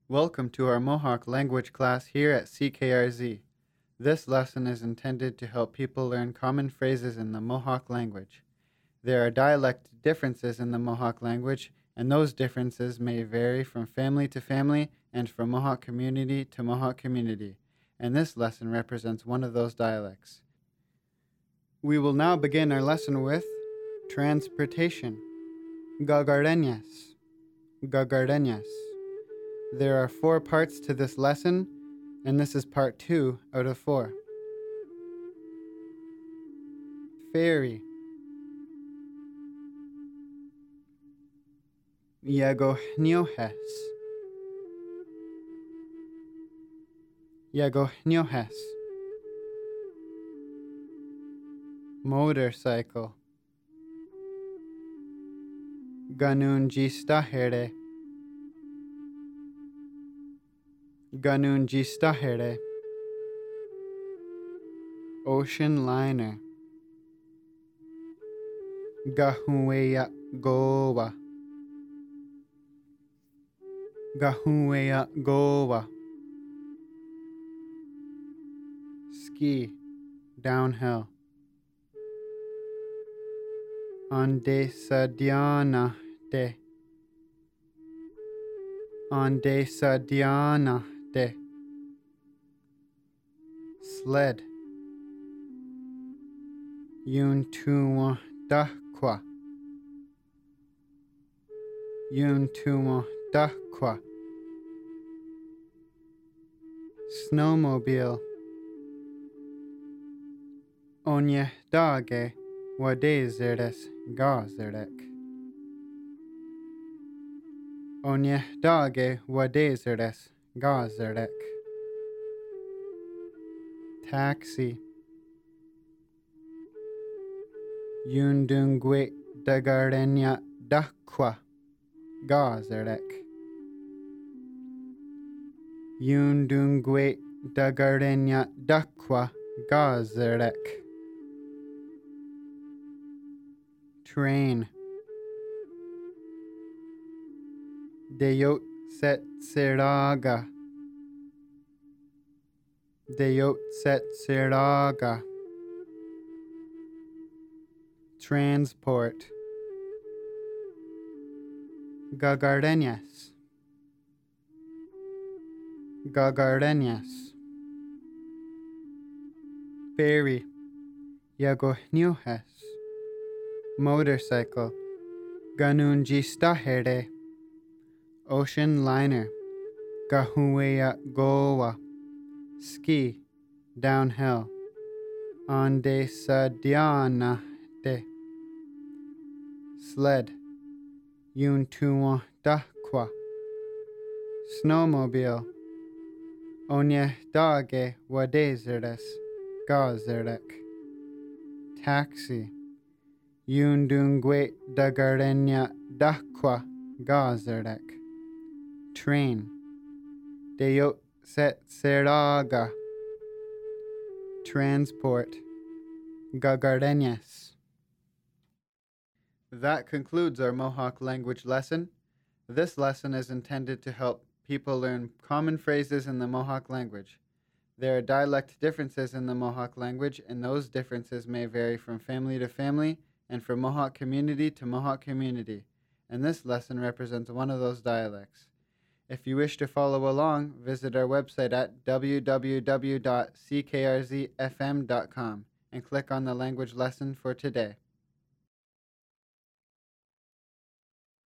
Welcome to our Mohawk language class here at CKRZ. This lesson is intended to help people learn common phrases in the Mohawk language. There are dialect differences in the Mohawk language, and those differences may vary from family to family and from Mohawk community to Mohawk community, and this lesson represents one of those dialects. We will now begin our lesson with transportation. Gagardeñas. Gagardeñas. There are 4 parts to this lesson, and this is part 2 out of 4. Ferry. Yagohniohes. Yagohniohes. Motorcycle. Ganunjistahere. Ganunjistahere. Ocean liner. Gahueya goa. Gahueya goa. Ski, downhill. Ande sadiana de. Ande sadiana de. Sled. Yuntuma dakwa. Yuntuma dakwa. Snowmobile. Onye dage wadezerdes gazerek. Onye dage wadezerdes gazerek. Taxi. Yundungwe dagarenya dakwa gazerek. Yundungwe dagarenya dakwa gazerek. Train. Deyot set seraga. Deyot set seraga. Transport. Gagardeñas. Gagardeñas. Ferry. Yagohniohes. Motorcycle. Ganunjistahere. Ocean liner. Gahueya goa. Ski, downhill. Ande sadiana de. Sled. Yuntuma dakwa. Snowmobile. Onye dage wadezerdes gazerek. Taxi. Yundungwe dagarenya dakwa gazerek. Train. Deyot set seraga. Transport. Gagardeñas. That concludes our Mohawk language lesson. This lesson is intended to help people learn common phrases in the Mohawk language. There are dialect differences in the Mohawk language, and those differences may vary from family to family and from Mohawk community to Mohawk community, and this lesson represents one of those dialects. If you wish to follow along, visit our website at www.ckrзfm.com and click on the language lesson for today.